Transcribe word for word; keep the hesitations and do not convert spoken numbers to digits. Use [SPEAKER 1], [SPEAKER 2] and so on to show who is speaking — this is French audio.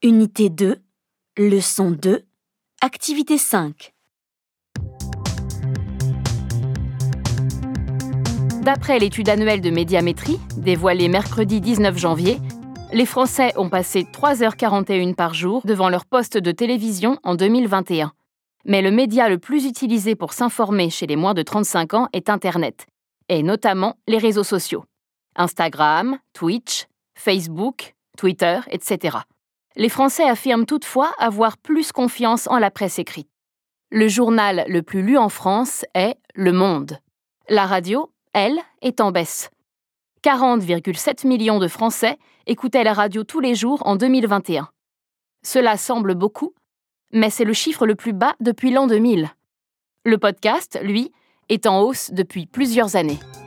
[SPEAKER 1] Unité deux, leçon deux, activité cinq.
[SPEAKER 2] D'après l'étude annuelle de médiamétrie, dévoilée mercredi dix-neuf janvier, les Français ont passé trois heures quarante et une par jour devant leur poste de télévision en deux mille vingt et un. Mais le média le plus utilisé pour s'informer chez les moins de trente-cinq ans est Internet, et notamment les réseaux sociaux. Instagram, Twitch, Facebook, Twitter, et cetera. Les Français affirment toutefois avoir plus confiance en la presse écrite. Le journal le plus lu en France est Le Monde. La radio, elle, est en baisse. quarante virgule sept millions de Français écoutaient la radio tous les jours en deux mille vingt et un. Cela semble beaucoup, mais c'est le chiffre le plus bas depuis l'an deux mille. Le podcast, lui, est en hausse depuis plusieurs années.